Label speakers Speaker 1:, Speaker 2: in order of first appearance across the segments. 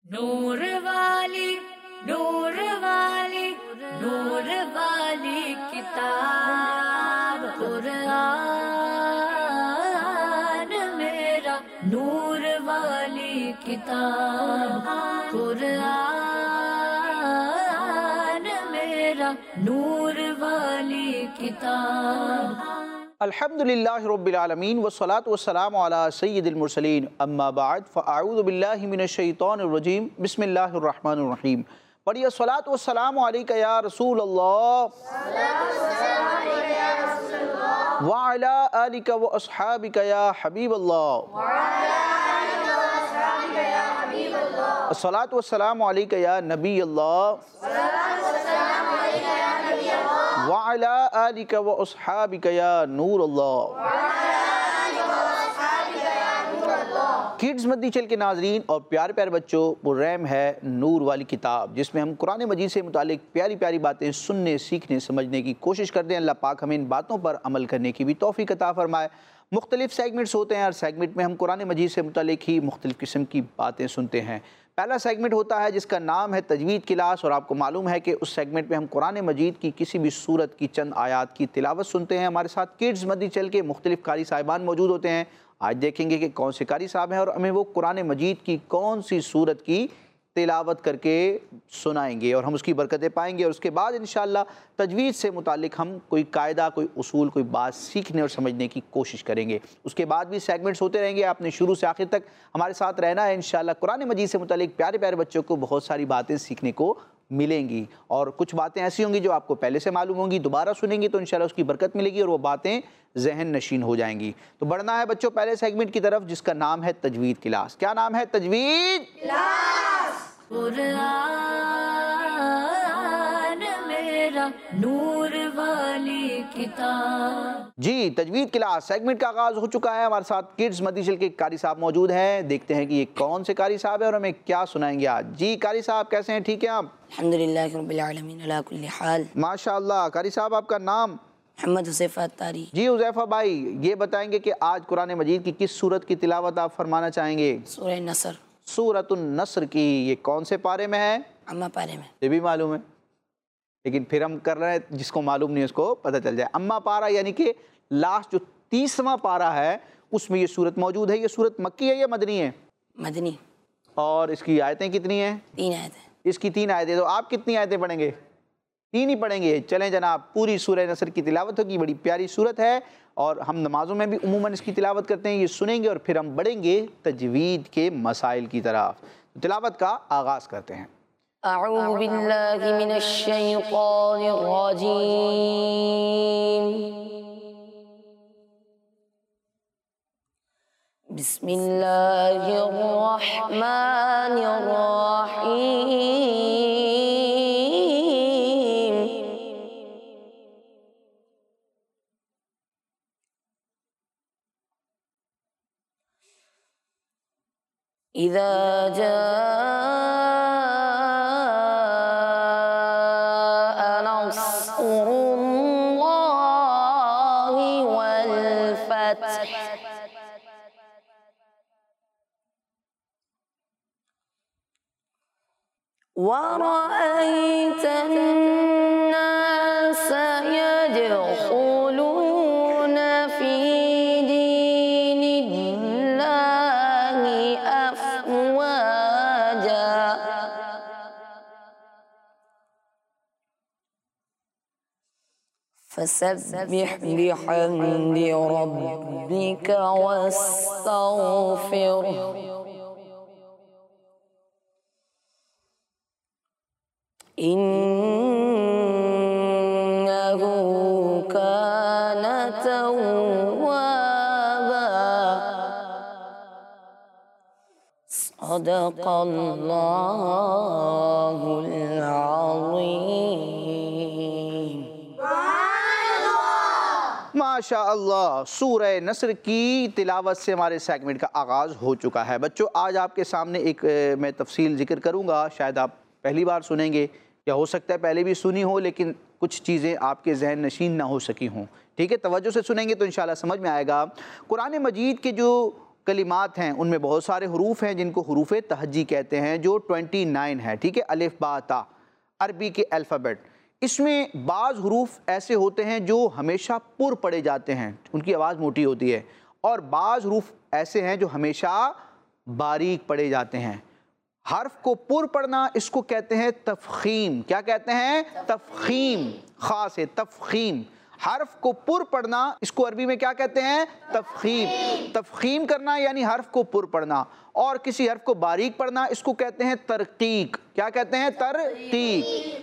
Speaker 1: نور والی نور والی نور والی کتاب قرآن میرا نور والی کتاب قرآن میرا نور والی کتاب۔
Speaker 2: الحمدللہ رب العالمین والصلاة والسلام علی سید المرسلین اما بعد فاعوذ باللہ من الشیطان الرجیم بسم اللہ الرحمن الرحیم۔ پڑھیے الصلاة والسلام علیکہ یا رسول اللہ وعلی آلکہ و اصحابکہ یا حبیب اللہ۔ الصلاة والسلام علیکہ یا نبی اللہ وعلی آلکہ و اصحابکہ یا نور اللہ۔ کڈز مدنی چینل کے ناظرین اور پیارے پیارے بچوں، پررحم ہے نور والی کتاب، جس میں ہم قرآن مجید سے متعلق پیاری پیاری باتیں سننے، سیکھنے، سمجھنے کی کوشش کرتے ہیں۔ اللہ پاک ہمیں ان باتوں پر عمل کرنے کی بھی توفیق عطا فرمائے۔ مختلف سیگمنٹس ہوتے ہیں، ہر سیگمنٹ میں ہم قرآن مجید سے متعلق ہی مختلف قسم کی باتیں سنتے ہیں۔ پہلا سیگمنٹ ہوتا ہے جس کا نام ہے تجوید کلاس، اور آپ کو معلوم ہے کہ اس سیگمنٹ میں ہم قرآن مجید کی کسی بھی سورت کی چند آیات کی تلاوت سنتے ہیں۔ ہمارے ساتھ کڈز مدنی چینل کے مختلف قاری صاحبان موجود ہوتے ہیں۔ آج دیکھیں گے کہ کون سے قاری صاحب ہیں اور ہمیں وہ قرآن مجید کی کون سی سورت کی تلاوت کر کے سنائیں گے، اور ہم اس کی برکتیں پائیں گے۔ اور اس کے بعد انشاءاللہ تجوید سے متعلق ہم کوئی قاعدہ، کوئی اصول، کوئی بات سیکھنے اور سمجھنے کی کوشش کریں گے۔ اس کے بعد بھی سیگمنٹس ہوتے رہیں گے، آپ نے شروع سے آخر تک ہمارے ساتھ رہنا ہے۔ انشاءاللہ قرآن مجید سے متعلق پیارے پیارے بچوں کو بہت ساری باتیں سیکھنے کو ملیں گی، اور کچھ باتیں ایسی ہوں گی جو آپ کو پہلے سے معلوم ہوں گی، دوبارہ سنیں گی تو انشاءاللہ اس کی برکت ملے گی اور وہ باتیں ذہن نشین ہو جائیں گی۔ تو بڑھنا ہے بچوں پہلے سیگمنٹ کی طرف، جس کا نام ہے تجوید کلاس۔ کیا نام ہے؟ تجوید
Speaker 1: کلاس۔ قرآن میرا نور والی کتاب۔
Speaker 2: جی، تجوید کلاس سیگمنٹ کا آغاز ہو چکا ہے۔ ہمارے ساتھ کڈز مدنی چینل کے قاری صاحب موجود ہیں۔ دیکھتے ہیں کہ یہ کون سے قاری صاحب ہیں اور ہمیں کیا سنائیں گے آج۔ جی قاری صاحب کیسے ہیں؟ ٹھیک ہیں آپ؟
Speaker 3: الحمدللہ رب العالمین علی کل حال۔
Speaker 2: ماشاءاللہ۔ قاری صاحب آپ کا نام؟
Speaker 3: محمد حذیفہ اتاری۔
Speaker 2: جی حذیفہ بھائی، یہ بتائیں گے کہ آج قرآن مجید کی کس سورت کی تلاوت آپ فرمانا چاہیں گے؟
Speaker 3: سورہ نصر۔
Speaker 2: سورۃ النصر کی۔ یہ کون سے پارے میں ہے؟
Speaker 3: اما پارے میں۔
Speaker 2: یہ بھی معلوم ہے، لیکن پھر ہم کر رہے ہیں جس کو معلوم نہیں اس کو پتہ چل جائے۔ اما پارہ یعنی کہ لاسٹ جو 30واں پارہ ہے اس میں یہ سورت موجود ہے۔ یہ سورت مکی ہے یا مدنی ہے؟
Speaker 3: مدنی۔
Speaker 2: اور اس کی آیتیں کتنی ہیں؟
Speaker 3: 3 آیتیں۔
Speaker 2: اس کی 3 آیتیں۔ تو آپ کتنی آیتیں پڑھیں گے؟ 3 ہی پڑھیں گے۔ چلیں جناب، پوری سورہ نصر کی تلاوت ہوگی۔ بڑی پیاری سورت ہے اور ہم نمازوں میں بھی عموماً اس کی تلاوت کرتے ہیں۔ یہ سنیں گے اور پھر ہم بڑھیں گے تجوید کے مسائل کی طرف۔ تلاوت کا آغاز کرتے ہیں۔
Speaker 3: اعوذ باللہ من الشیطان الرجیم، بسم اللہ الرحمن الرحیم۔ اذا جاء نصر اللہ والفتح ورأيت الناس يدخلون في دين الله أفواجا فسبح بحمد ربك واستغفره إنه كان توابا صدق اللہ العظیم۔
Speaker 2: ماشاءاللہ، سورہ نصر کی تلاوت سے ہمارے سیگمنٹ کا آغاز ہو چکا ہے۔ بچوں آج آپ کے سامنے ایک میں تفصیل ذکر کروں گا، شاید آپ پہلی بار سنیں گے یا ہو سکتا ہے پہلے بھی سنی ہو لیکن کچھ چیزیں آپ کے ذہن نشین نہ ہو سکی ہوں۔ ٹھیک ہے، توجہ سے سنیں گے تو انشاءاللہ سمجھ میں آئے گا۔ قرآن مجید کے جو کلمات ہیں ان میں بہت سارے حروف ہیں جن کو حروف تہجی کہتے ہیں، جو 29 ہے، ٹھیک ہے، الف با تا، عربی کے الفابیٹ۔ اس میں بعض حروف ایسے ہوتے ہیں جو ہمیشہ پر پڑھے جاتے ہیں، ان کی آواز موٹی ہوتی ہے، اور بعض حروف ایسے ہیں جو ہمیشہ باریک پڑھے جاتے ہیں۔ حرف کو پر پڑھنا اس کو کہتے ہیں تفخیم۔ کیا کہتے ہیں؟ تفخیم، خاص ہے تفخیم۔ حرف کو پر پڑھنا اس کو عربی میں کیا کہتے ہیں؟ تفخیم۔ تفخیم کرنا یعنی حرف کو پر پڑھنا، اور کسی حرف کو باریک پڑھنا اس کو کہتے ہیں ترقیق۔ کیا کہتے ہیں؟ ترقیق۔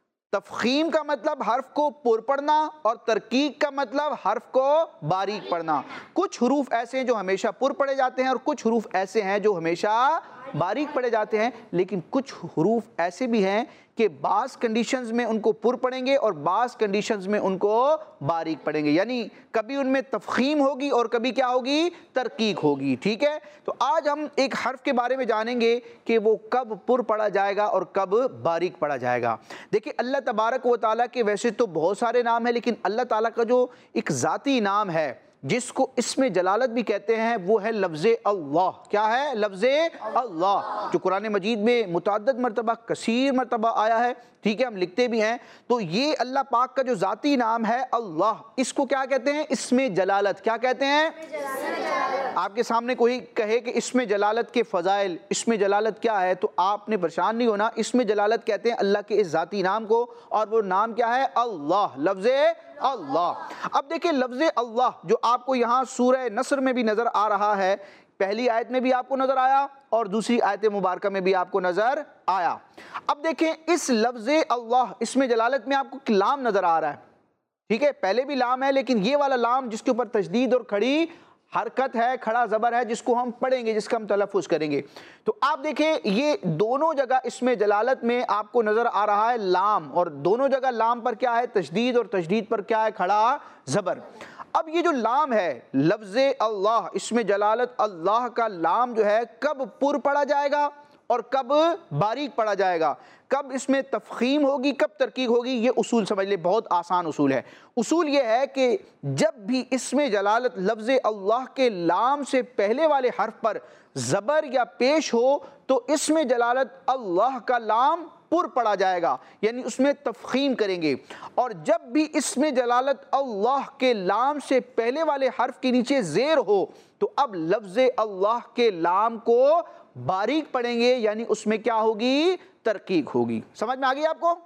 Speaker 2: تفخیم کا مطلب حرف کو پر پڑھنا، اور ترقیق کا مطلب حرف کو باریک پڑھنا۔ کچھ حروف ایسے ہیں جو ہمیشہ پر پڑھے جاتے ہیں، اور کچھ حروف ایسے ہیں جو ہمیشہ باریک پڑھے جاتے ہیں، لیکن کچھ حروف ایسے بھی ہیں کہ بعض کنڈیشنز میں ان کو پر پڑھیں گے اور بعض کنڈیشنز میں ان کو باریک پڑھیں گے، یعنی کبھی ان میں تفخیم ہوگی اور کبھی کیا ہوگی؟ ترقیق ہوگی، ٹھیک ہے؟ تو آج ہم ایک حرف کے بارے میں جانیں گے کہ وہ کب پر پڑھا جائے گا اور کب باریک پڑھا جائے گا۔ دیکھیں اللہ تبارک و تعالیٰ کے ویسے تو بہت سارے نام ہیں، لیکن اللہ تعالیٰ کا جو ایک ذاتی نام ہے جس کو اسم جلالت بھی کہتے ہیں وہ ہے لفظ اللہ۔ کیا ہے؟ لفظ اللہ، جو قرآن مجید میں متعدد مرتبہ، کثیر مرتبہ آیا ہے، ٹھیک ہے، ہم لکھتے بھی ہیں۔ تو یہ اللہ پاک کا جو ذاتی نام ہے اللہ، اس کو کیا کہتے ہیں؟ اسم جلالت۔ کیا کہتے ہیں؟ آپ کے سامنے کوئی کہے کہ اسم جلالت کے فضائل، اسم جلالت کیا ہے، تو آپ نے پریشان نہیں ہونا۔ اسم جلالت کہتے ہیں اللہ کے اس ذاتی نام کو، اور وہ نام کیا ہے؟ اللہ، لفظ اللہ۔ اب دیکھیں لفظ اللہ جو آپ کو یہاں سورہ نصر میں بھی نظر آ رہا ہے، پہلی آیت میں بھی آپ کو نظر آیا اور دوسری آیت مبارکہ میں بھی آپ کو نظر آیا۔ اب دیکھیں اس لفظ اللہ، اسم جلالت میں آپ کو لام نظر آ رہا ہے، ٹھیک ہے، پہلے بھی لام ہے، لیکن یہ والا لام جس کے اوپر تشدید اور کھڑی حرکت ہے، کھڑا زبر ہے، جس کو ہم پڑھیں گے، جس کا ہم تلفظ کریں گے۔ تو آپ دیکھیں یہ دونوں جگہ اسم جلالت میں آپ کو نظر آ رہا ہے لام، اور دونوں جگہ لام پر کیا ہے؟ تشدید، اور تشدید پر کیا ہے؟ کھڑا زبر۔ اب یہ جو لام ہے لفظ اللہ، اسم جلالت اللہ کا لام جو ہے کب پر پڑھا جائے گا اور کب باریک پڑھا جائے گا، کب اس میں تفخیم ہوگی، کب ترقیق ہوگی، یہ اصول سمجھ لیں، بہت آسان اصول ہے۔ اصول یہ ہے کہ جب بھی اسم جلالت لفظ اللہ کے لام سے پہلے والے حرف پر زبر یا پیش ہو تو اسم جلالت اللہ کا لام پر پڑھا جائے گا، یعنی اس میں تفخیم کریں گے۔ اور جب بھی اسم جلالت اللہ کے لام سے پہلے والے حرف کے نیچے زیر ہو تو اب لفظ اللہ کے لام کو باریک پڑھیں گے، یعنی اس میں کیا ہوگی؟ ترقیق ہوگی۔ سمجھ میں آ گئی آپ کو؟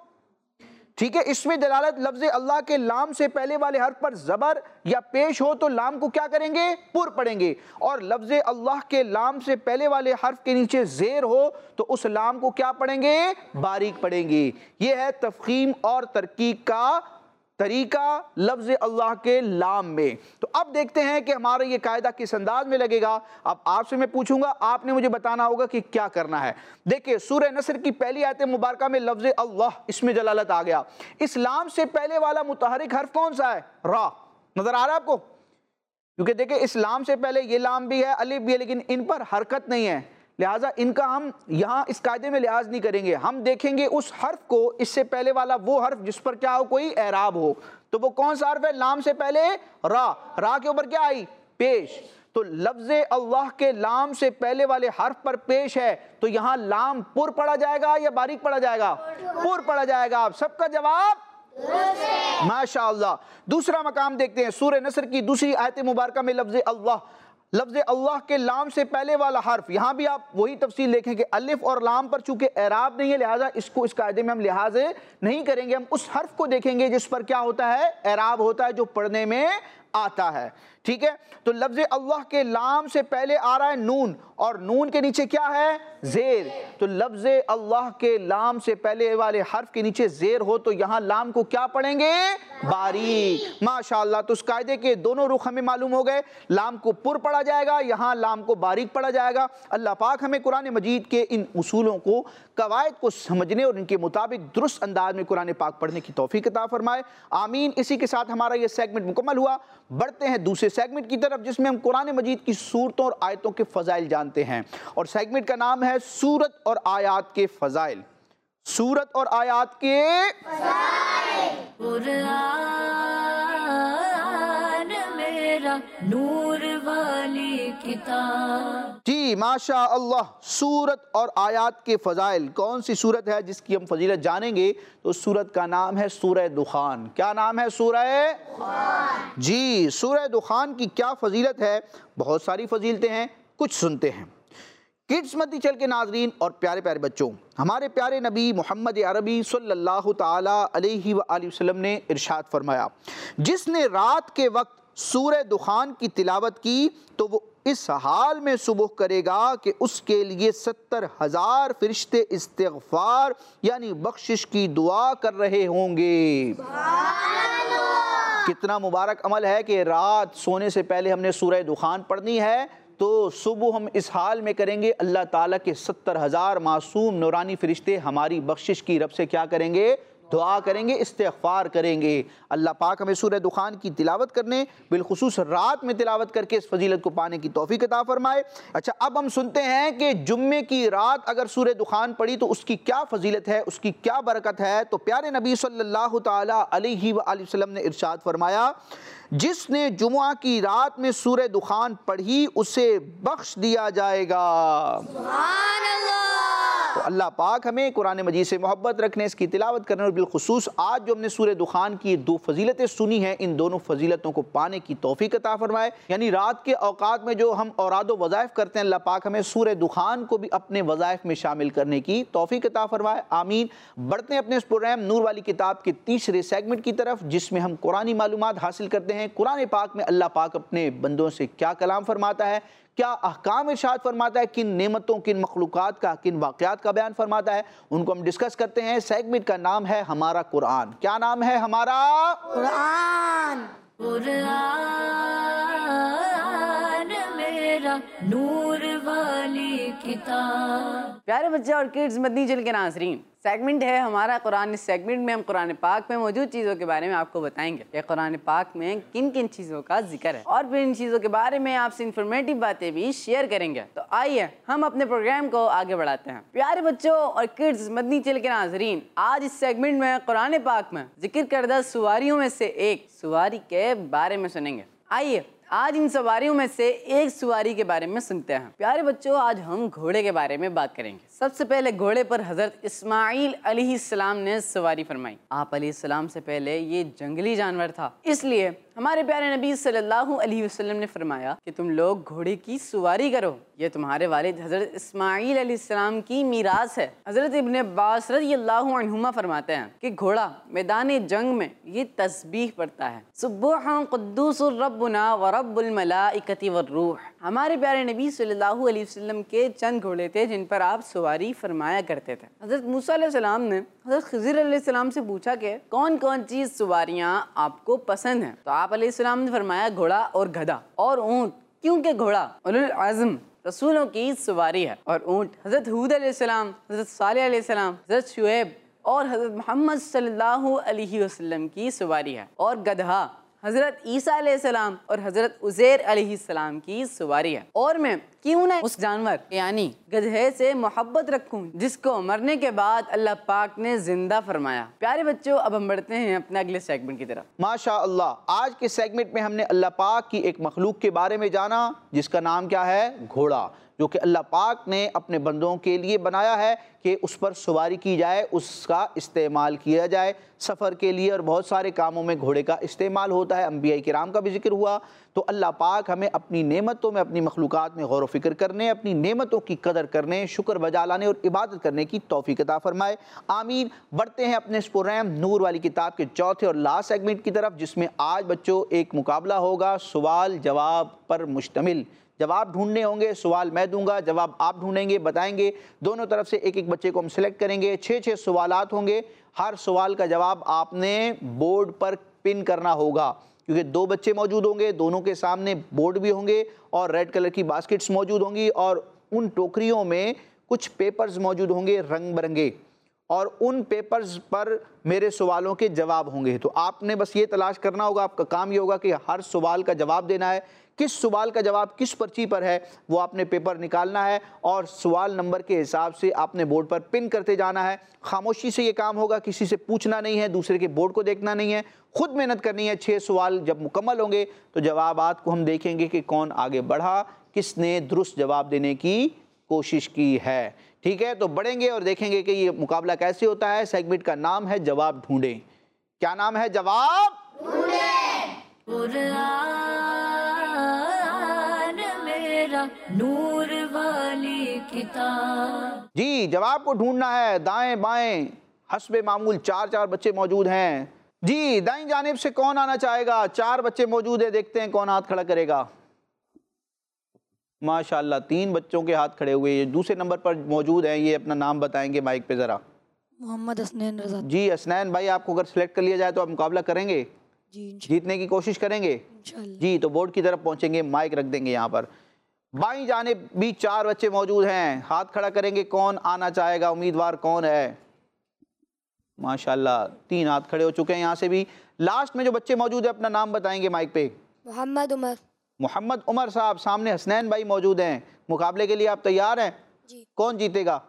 Speaker 2: ٹھیک ہے، اسم جلالت لفظ اللہ کے لام سے پہلے والے حرف پر زبر یا پیش ہو تو لام کو کیا کریں گے؟ پر پڑھیں گے، اور لفظ اللہ کے لام سے پہلے والے حرف کے نیچے زیر ہو تو اس لام کو کیا پڑھیں گے؟ باریک پڑھیں گے۔ یہ ہے تفخیم اور ترقیق کا طریقہ لفظ اللہ کے لام میں۔ تو اب دیکھتے ہیں کہ ہمارا یہ قاعدہ کس انداز میں لگے گا۔ اب آپ سے میں پوچھوں گا، آپ نے مجھے بتانا ہوگا کہ کیا کرنا ہے۔ دیکھیں سورہ نصر کی پہلی آیت مبارکہ میں لفظ اللہ اسم جلالت آ گیا۔ اس لام سے پہلے والا متحرک حرف کون سا ہے؟ را۔ نظر آ رہا ہے آپ کو؟ کیونکہ دیکھیں اس لام سے پہلے یہ لام بھی ہے، الف بھی ہے، لیکن ان پر حرکت نہیں ہے، لہٰذا ان کا ہم یہاں اس قاعدے میں لحاظ نہیں کریں گے۔ ہم دیکھیں گے اس حرف کو، اس سے پہلے والا وہ حرف جس پر کیا ہو؟ کوئی اعراب ہو۔ تو وہ کون سا حرف ہے؟ لام سے پہلے را، را کے اوپر کیا آئی؟ پیش۔ تو لفظ اللہ کے لام سے پہلے والے حرف پر پیش ہے تو یہاں لام پر پڑھا جائے گا یا باریک پڑھا جائے گا؟ پر پڑھا جائے گا۔ آپ سب کا جواب ماشاءاللہ۔ دوسرا مقام دیکھتے ہیں، سورہ نصر کی دوسری آیت مبارکہ میں لفظ اللہ کے لام سے پہلے والا حرف، یہاں بھی آپ وہی تفصیل دیکھیں کہ الف اور لام پر چونکہ اعراب نہیں ہے لہٰذا اس قاعدے میں ہم لحاظ نہیں کریں گے، ہم اس حرف کو دیکھیں گے جس پر کیا ہوتا ہے؟ اعراب ہوتا ہے، جو پڑھنے میں آتا ہے، ٹھیک ہے؟ تو لفظ اللہ کے لام سے پہلے آ رہا ہے نون، اور نون کے نیچے کیا ہے؟ زیر۔ تو لفظ اللہ کے لام سے پہلے والے حرف کے نیچے زیر ہو تو یہاں لام کو کیا پڑھیں گے؟ باریک۔ ماشاءاللہ، تو اس قاعدے کے دونوں رخ ہمیں معلوم ہو گئے، لام کو پر پڑھا جائے گا، یہاں لام کو باریک پڑھا جائے گا۔ اللہ پاک ہمیں قرآن مجید کے ان اصولوں کو، قواعد کو سمجھنے اور ان کے مطابق درست انداز میں قرآن پاک پڑھنے کی توفیق عطا فرمائے، آمین۔ اسی کے ساتھ ہمارا یہ سیگمنٹ مکمل ہوا۔ بڑھتے ہیں دوسرے سیگمنٹ کی طرف جس میں ہم قرآن مجید کی سورتوں اور آیتوں کے فضائل جانتے ہیں، اور سیگمنٹ کا نام ہے سورت اور آیات کے فضائل۔ سورت اور آیات کے فضائل۔
Speaker 1: قرآن میرا نور والی کتاب किताब।
Speaker 2: جی ماشاء اللہ، سورت اور آیات کے فضائل، کون سی سورت ہے جس کی ہم فضیلت جانیں گے؟ تو سورت کا نام ہے سورہ دخان۔ کیا نام ہے؟ سورہ دخان۔ جی، سورہ دخان کی کیا فضیلت ہے؟ بہت ساری فضیلتیں ہیں، کچھ سنتے ہیں۔ کڈز مدنی چل کے ناظرین اور پیارے پیارے بچوں، ہمارے پیارے نبی محمد عربی صلی اللہ تعالی علیہ وآلہ وسلم نے ارشاد فرمایا، جس نے رات کے وقت سورہ دخان کی تلاوت کی تو وہ اس حال میں صبح کرے گا کہ اس کے لیے 70,000 فرشتے استغفار یعنی بخشش کی دعا کر رہے ہوں گے۔ کتنا مبارک عمل ہے کہ رات سونے سے پہلے ہم نے سورہ دخان پڑھنی ہے، تو صبح ہم اس حال میں کریں گے، اللہ تعالیٰ کے 70,000 معصوم نورانی فرشتے ہماری بخشش کی رب سے کیا کریں گے؟ دعا کریں گے، استغفار کریں گے۔ اللہ پاک ہمیں سورہ دخان کی تلاوت کرنے، بالخصوص رات میں تلاوت کر کے اس فضیلت کو پانے کی توفیق عطا فرمائے۔ اچھا، اب ہم سنتے ہیں کہ جمعے کی رات اگر سورہ دخان پڑھی تو اس کی کیا فضیلت ہے، اس کی کیا برکت ہے؟ تو پیارے نبی صلی اللہ تعالی علیہ وآلہ وسلم نے ارشاد فرمایا، جس نے جمعہ کی رات میں سورہ دخان پڑھی اسے بخش دیا جائے گا۔
Speaker 1: سبحان اللہ۔
Speaker 2: تو اللہ پاک ہمیں قرآن مجید سے محبت رکھنے، اس کی تلاوت کرنے، اور بالخصوص آج جو ہم نے سورہ دخان کی دو فضیلتیں سنی ہیں، ان دونوں فضیلتوں کو پانے کی توفیق عطا فرمائے۔ یعنی رات کے اوقات میں جو ہم اوراد و وظائف کرتے ہیں، اللہ پاک ہمیں سورہ دخان کو بھی اپنے وظائف میں شامل کرنے کی توفیق عطا فرمائے، آمین۔ بڑھتے ہیں اپنے اس پروگرام نور والی کتاب کے تیسرے سیگمنٹ کی طرف، جس میں ہم قرآنی معلومات حاصل کرتے ہیں۔ قرآن پاک میں اللہ پاک اپنے بندوں سے کیا کلام فرماتا ہے، کیا احکام ارشاد فرماتا ہے، کن نعمتوں، کن مخلوقات کا، کن واقعات کا بیان فرماتا ہے، ان کو ہم ڈسکس کرتے ہیں۔ سیگمنٹ کا نام ہے ہمارا قرآن۔ کیا نام ہے ہمارا؟
Speaker 1: قرآن۔ قرآن میرا نور والی کتاب۔
Speaker 3: پیارے بچے اور کڈز مدنی چل کے ناظرین، سیگمنٹ ہے ہمارا قرآن۔ اس سیگمنٹ میں ہم قرآن پاک میں موجود چیزوں کے بارے میں آپ کو بتائیں گے کہ قرآن پاک میں کن کن چیزوں کا ذکر ہے، اور پھر ان چیزوں کے بارے میں آپ سے انفارمیٹیو باتیں بھی شیئر کریں گے۔ تو آئیے ہم اپنے پروگرام کو آگے بڑھاتے ہیں۔ پیارے بچوں اور کڈز مدنی چل کے ناظرین، آج اس سیگمنٹ میں قرآن پاک میں ذکر کردہ سواریوں میں سے ایک سواری کے بارے میں سنیں گے۔ آئیے آج ان سواریوں میں سے ایک سواری کے بارے میں سنتے ہیں۔ پیارے بچوں، آج ہم گھوڑے کے بارے میں بات کریں گے۔ سب سے پہلے گھوڑے پر حضرت اسماعیل علیہ السلام نے سواری فرمائی۔ آپ علیہ السلام سے پہلے یہ جنگلی جانور تھا، اس لیے ہمارے پیارے نبی صلی اللہ علیہ وسلم نے فرمایا کہ تم لوگ گھوڑے کی سواری کرو، یہ تمہارے والد حضرت اسماعیل علیہ السلام کی میراث ہے۔ حضرت ابن عباس رضی اللہ عنہما فرماتے ہیں کہ گھوڑا میدان جنگ میں یہ تسبیح پڑھتا ہے، سبوح قدوس ربنا ورب الملائکۃ والروح۔ ہمارے پیارے نبی صلی اللہ علیہ وسلم کے چند گھوڑے تھے جن پر آپ سواری فرمایا کرتے تھے۔ حضرت موسیٰ علیہ السلام نے حضرت خضر علیہ السلام سے پوچھا کہ کون کون چیز سواریاں آپ کو پسند ہیں، تو آپ علیہ السلام نے فرمایا گھوڑا اور گدھا اور اونٹ، کیونکہ گھوڑا اولو العزم رسولوں کی سواری ہے، اور اونٹ حضرت ہود علیہ السلام، حضرت صالح علیہ السلام، حضرت شعیب اور حضرت محمد صلی اللہ علیہ وسلم کی سواری ہے، اور گدھا حضرت عیسیٰ علیہ السلام اور حضرت عزیر علیہ السلام کی سواری ہے۔ اور میں کیوں نہ اس جانور یعنی گدھے سے محبت رکھوں جس کو مرنے کے بعد اللہ پاک نے زندہ فرمایا۔ پیارے بچوں، اب ہم بڑھتے ہیں اپنے اگلے سیگمنٹ کی طرف۔
Speaker 2: ماشاء اللہ، آج کے سیگمنٹ میں ہم نے اللہ پاک کی ایک مخلوق کے بارے میں جانا جس کا نام کیا ہے؟ گھوڑا، جو کہ اللہ پاک نے اپنے بندوں کے لیے بنایا ہے کہ اس پر سواری کی جائے، اس کا استعمال کیا جائے سفر کے لیے، اور بہت سارے کاموں میں گھوڑے کا استعمال ہوتا ہے۔ انبیاء کرام کا بھی ذکر ہوا۔ تو اللہ پاک ہمیں اپنی نعمتوں میں، اپنی مخلوقات میں غور و فکر کرنے، اپنی نعمتوں کی قدر کرنے، شکر بجا لانے اور عبادت کرنے کی توفیق عطا فرمائے، آمین۔ بڑھتے ہیں اپنے اس پروگرام نور والی کتاب کے چوتھے اور لاسٹ سیگمنٹ کی طرف، جس میں آج بچوں ایک مقابلہ ہوگا سوال جواب پر مشتمل۔ جواب ڈھونڈنے ہوں گے، سوال میں دوں گا، جواب آپ ڈھونڈیں گے، بتائیں گے۔ دونوں طرف سے ایک ایک بچے کو ہم سلیکٹ کریں گے۔ 6 سوالات ہوں گے، ہر سوال کا جواب آپ نے بورڈ پر پن کرنا ہوگا، کیونکہ 2 بچے موجود ہوں گے، دونوں کے سامنے بورڈ بھی ہوں گے اور ریڈ کلر کی باسکٹس موجود ہوں گی، اور ان ٹوکریوں میں کچھ پیپرز موجود ہوں گے رنگ برنگے، اور ان پیپرز پر میرے سوالوں کے جواب ہوں گے۔ تو آپ نے بس یہ تلاش کرنا ہوگا، آپ کا کام یہ ہوگا کہ ہر سوال کا جواب دینا ہے۔ کس سوال کا جواب کس پرچی پر ہے وہ آپ نے پیپر نکالنا ہے، اور سوال نمبر کے حساب سے آپ نے بورڈ پر پن کرتے جانا ہے۔ خاموشی سے یہ کام ہوگا، کسی سے پوچھنا نہیں ہے، دوسرے کے بورڈ کو دیکھنا نہیں ہے، خود محنت کرنی ہے۔ 6 سوال جب مکمل ہوں گے تو جوابات کو ہم دیکھیں گے کہ کون آگے بڑھا کس نے درست جواب دینے کی کوشش کی ہے. ٹھیک ہے, تو بڑھیں گے اور دیکھیں گے کہ یہ مقابلہ کیسے ہوتا ہے. سیگمنٹ کا نام ہے جواب ڈھونڈیں. کیا نام ہے؟ جواب
Speaker 1: قرآن میرا نور والی کتاب.
Speaker 2: جی, جواب کو ڈھونڈنا ہے. دائیں بائیں حسب معمول 4 بچے موجود ہیں. جی, دائیں جانب سے کون آنا چاہے گا؟ 4 بچے موجود ہیں, دیکھتے ہیں کون ہاتھ کھڑا کرے گا. ماشاءاللہ 3 بچوں کے ہاتھ کھڑے ہوئے. یہ دوسرے نمبر پر موجود ہیں, یہ اپنا نام بتائیں گے مائک پہ ذرا.
Speaker 4: محمد حسنین رضا.
Speaker 2: جی حسنین بھائی, آپ کو اگر سلیکٹ کر لیا جائے تو آپ مقابلہ کریں گے؟
Speaker 4: جی
Speaker 2: جیتنے کی کوشش کریں گے؟
Speaker 4: انشاءاللہ.
Speaker 2: جی, تو بورڈ کی طرف پہنچیں گے, مائک رکھ دیں گے یہاں پر. بائیں جانب بھی 4 بچے موجود ہیں, ہاتھ کھڑا کریں گے کون آنا چاہے گا, امیدوار کون ہے؟ ماشاءاللہ 3 ہاتھ کھڑے ہو چکے ہیں. یہاں سے بھی لاسٹ میں جو بچے موجود ہیں اپنا نام بتائیں گے مائک پہ.
Speaker 4: محمد عمر.
Speaker 2: محمد عمر صاحب. سامنے حسنین بھائی موجود ہیں. مقابلے کے لیے آپ تیار ہیں؟
Speaker 4: جی.
Speaker 2: کون جیتے گا؟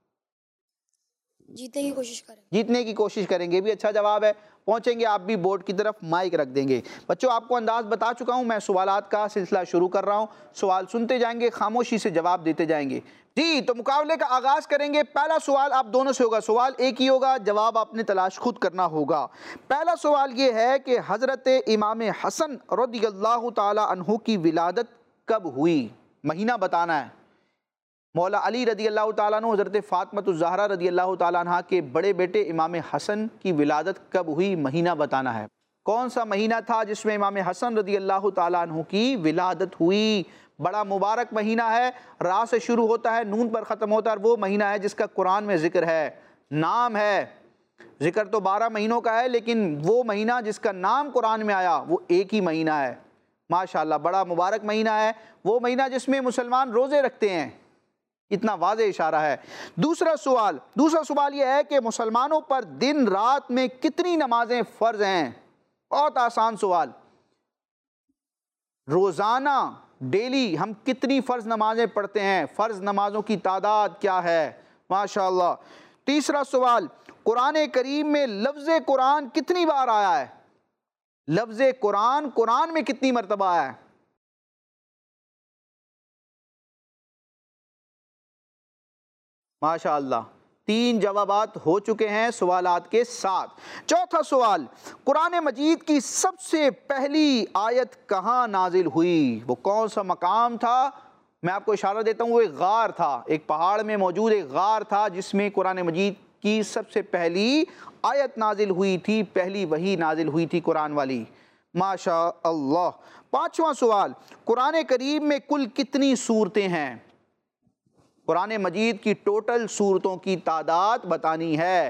Speaker 4: جیتنے کی کوشش کریں.
Speaker 2: جیتنے کی کوشش کریں گے, بھی اچھا جواب ہے. پہنچیں گے آپ بھی بورڈ کی طرف, مائک رکھ دیں گے. بچوں آپ کو انداز بتا چکا ہوں, میں سوالات کا سلسلہ شروع کر رہا ہوں. سوال سنتے جائیں گے, خاموشی سے جواب دیتے جائیں گے. جی, تو مقابلے کا آغاز کریں گے. پہلا سوال آپ دونوں سے ہوگا. سوال ایک ہی ہوگا, جواب آپ نے تلاش خود کرنا ہوگا. پہلا سوال یہ ہے کہ حضرت امام حسن رضی اللہ تعالی عنہ کی ولادت کب ہوئی؟ مہینہ بتانا ہے. مولا علی رضی اللہ تعالیٰ عنہ حضرت فاطمۃ الزہرا رضی اللہ تعالیٰ عنہ کے بڑے بیٹے امام حسن کی ولادت کب ہوئی؟ مہینہ بتانا ہے. کون سا مہینہ تھا جس میں امام حسن رضی اللہ تعالیٰ عنہ کی ولادت ہوئی؟ بڑا مبارک مہینہ ہے, را سے شروع ہوتا ہے, نون پر ختم ہوتا ہے. وہ مہینہ ہے جس کا قرآن میں ذکر ہے, نام ہے. ذکر تو 12 مہینوں کا ہے, لیکن وہ مہینہ جس کا نام قرآن میں آیا وہ ایک ہی مہینہ ہے. ماشاءاللہ بڑا مبارک مہینہ ہے. وہ مہینہ جس میں مسلمان روزے رکھتے ہیں. اتنا واضح اشارہ ہے. دوسرا سوال یہ ہے کہ مسلمانوں پر دن رات میں کتنی نمازیں فرض ہیں؟ بہت آسان سوال. روزانہ ڈیلی ہم کتنی فرض نمازیں پڑھتے ہیں؟ فرض نمازوں کی تعداد کیا ہے؟ ماشاءاللہ. تیسرا سوال, قرآن کریم میں لفظ قرآن کتنی بار آیا ہے؟ لفظ قرآن میں کتنی مرتبہ آیا ہے؟ ماشاءاللہ 3 جوابات ہو چکے ہیں سوالات کے ساتھ. چوتھا سوال, قرآن مجید کی سب سے پہلی آیت کہاں نازل ہوئی؟ وہ کون سا مقام تھا؟ میں آپ کو اشارہ دیتا ہوں, وہ ایک غار تھا, ایک پہاڑ میں موجود ایک غار تھا جس میں قرآن مجید کی سب سے پہلی آیت نازل ہوئی تھی, پہلی وحی نازل ہوئی تھی قرآن والی. ماشاءاللہ. پانچواں سوال, قرآن کریم میں کل کتنی سورتیں ہیں؟ قرآن مجید کی ٹوٹل سورتوں کی تعداد بتانی ہے.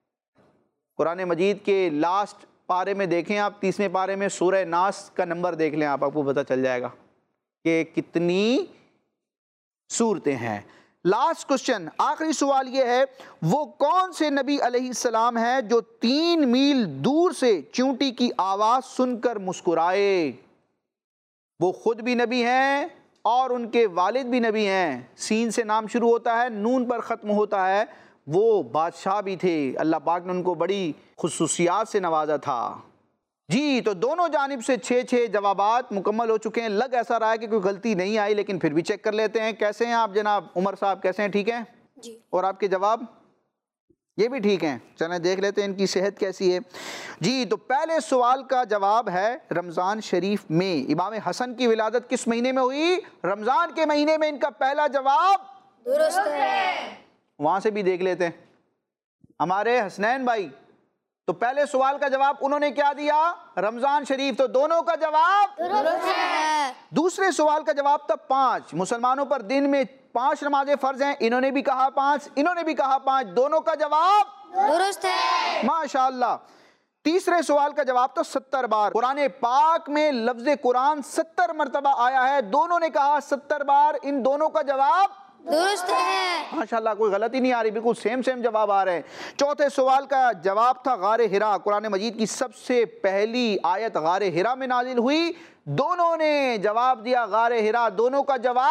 Speaker 2: قرآن مجید کے لاسٹ پارے میں دیکھیں آپ, 30ویں پارے میں سورہ ناس کا نمبر دیکھ لیں آپ کو پتہ چل جائے گا کہ کتنی سورتیں ہیں. لاسٹ کوشچن, آخری سوال یہ ہے, وہ کون سے نبی علیہ السلام ہیں جو 3 میل دور سے چونٹی کی آواز سن کر مسکرائے؟ وہ خود بھی نبی ہیں اور ان کے والد بھی نبی ہیں. سین سے نام شروع ہوتا ہے, نون پر ختم ہوتا ہے. وہ بادشاہ بھی تھے, اللہ پاک نے ان کو بڑی خصوصیات سے نوازا تھا. جی, تو دونوں جانب سے 6 جوابات مکمل ہو چکے ہیں. لگ ایسا رہا ہے کہ کوئی غلطی نہیں آئی, لیکن پھر بھی چیک کر لیتے ہیں. کیسے ہیں آپ جناب عمر صاحب, کیسے ہیں؟ ٹھیک ہیں
Speaker 4: جی.
Speaker 2: اور آپ کے جواب یہ بھی ٹھیک ہیں. چلیں دیکھ لیتے ہیں ان کی صحت کیسی ہے. جی, تو پہلے سوال کا جواب ہے رمضان شریف میں. امام حسن کی ولادت کس مہینے میں ہوئی؟ رمضان کے مہینے میں. ان کا پہلا جواب
Speaker 4: درست ہے.
Speaker 2: وہاں سے بھی دیکھ لیتے ہیں ہمارے حسنین بھائی. تو پہلے سوال کا جواب انہوں نے کیا دیا؟ رمضان شریف. تو دونوں کا جواب
Speaker 4: درست ہے.
Speaker 2: دوسرے سوال کا جواب تھا 5. مسلمانوں پر دن میں 5 نمازیں فرض ہیں. انہوں نے بھی کہا 5, انہوں نے بھی کہا 5. دونوں کا جواب
Speaker 4: درست ہے.
Speaker 2: ماشاءاللہ. تیسرے سوال کا جواب تو 70 بار. قرآن پاک میں لفظ قرآن 70 مرتبہ آیا ہے. دونوں نے کہا 70 بار. ان دونوں کا جواب
Speaker 4: درست ہے.
Speaker 2: ماشاءاللہ, کوئی غلطی نہیں آ رہی, بالکل سیم جواب آ رہے ہیں. چوتھے سوال کا جواب تھا غار حرا. قرآن مجید کی سب سے پہلی آیت غار حرا میں نازل ہوئی. دونوں نے جواب دیا غار حرا. دونوں کا جواب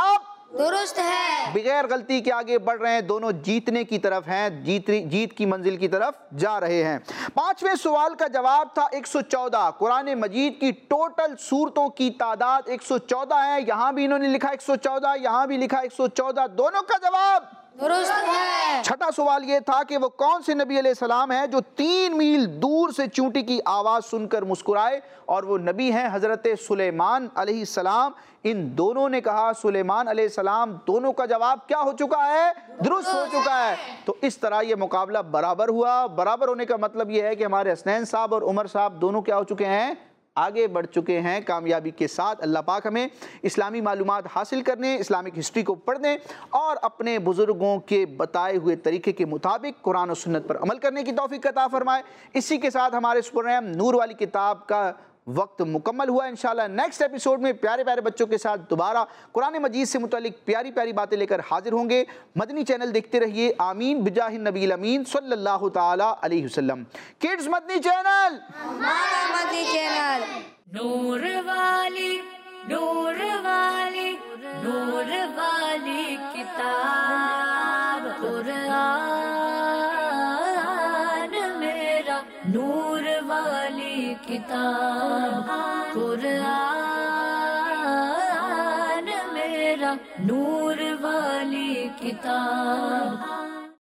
Speaker 4: درست ہے.
Speaker 2: بغیر غلطی کے آگے بڑھ رہے ہیں, دونوں جیتنے کی طرف ہیں, جیت کی منزل کی طرف جا رہے ہیں. پانچویں سوال کا جواب تھا 114. قرآن مجید کی ٹوٹل سورتوں کی تعداد 114 ہے. یہاں بھی انہوں نے لکھا 114, یہاں بھی لکھا 114, دونوں کا جواب
Speaker 4: درست ہے.
Speaker 2: چھٹا سوال یہ تھا کہ وہ کون سے نبی علیہ السلام ہیں جو 3 میل دور سے چونٹی کی آواز سن کر مسکرائے, اور وہ نبی ہیں حضرت سلیمان علیہ السلام. ان دونوں نے کہا سلیمان علیہ السلام. دونوں کا جواب کیا ہو چکا ہے؟ درست ہو چکا ہے. تو اس طرح یہ مقابلہ برابر ہوا. برابر ہونے کا مطلب یہ ہے کہ ہمارے حسنین صاحب اور عمر صاحب دونوں کیا ہو چکے ہیں؟ آگے بڑھ چکے ہیں کامیابی کے ساتھ. اللہ پاک ہمیں اسلامی معلومات حاصل کرنے, اسلامک ہسٹری کو پڑھنے اور اپنے بزرگوں کے بتائے ہوئے طریقے کے مطابق قرآن و سنت پر عمل کرنے کی توفیق عطا فرمائے. اسی کے ساتھ ہمارے اس پروگرام نور والی کتاب کا وقت مکمل ہوا. انشاءاللہ نیکسٹ ایپیسوڈ میں پیارے پیارے بچوں کے ساتھ دوبارہ قرآن مجید سے متعلق پیاری پیاری باتیں لے کر حاضر ہوں گے. مدنی چینل دیکھتے رہیے. آمین بجاہ النبی الامین صلی اللہ تعالی علیہ وسلم. کڈز مدنی چینل,
Speaker 4: ہمارا مدنی چینل.
Speaker 1: نور والی نور والی نور والی کتاب قرآن میرا, نور والی کتاب قرآن میرا, نور والی کتاب.